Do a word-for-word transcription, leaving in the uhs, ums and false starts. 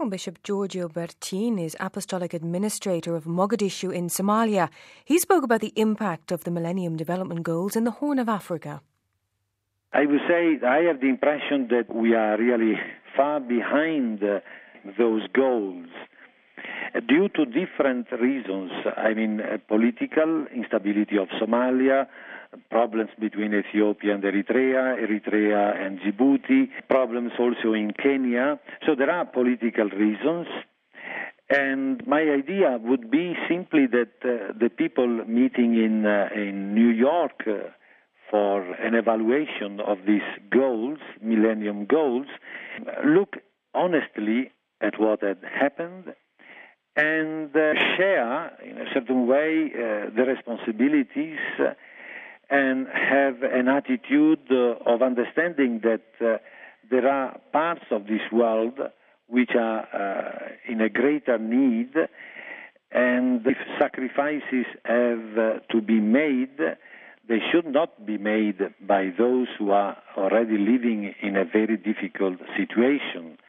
Bishop Giorgio Bertin is Apostolic Administrator of Mogadishu in Somalia. He spoke about the impact of the Millennium Development Goals in the Horn of Africa. I would say I have the impression that we are really far behind uh, those goals uh, due to different reasons. I mean, uh, political instability of Somalia, problems between Ethiopia and Eritrea, Eritrea and Djibouti, problems also in Kenya. So there are political reasons. And my idea would be simply that uh, the people meeting in, uh, in New York uh, for an evaluation of these goals, Millennium Goals, look honestly at what had happened and uh, share in a certain way uh, the responsibilities uh, and have an attitude uh, of understanding that uh, there are parts of this world which are uh, in a greater need, and if sacrifices have uh, to be made, they should not be made by those who are already living in a very difficult situation.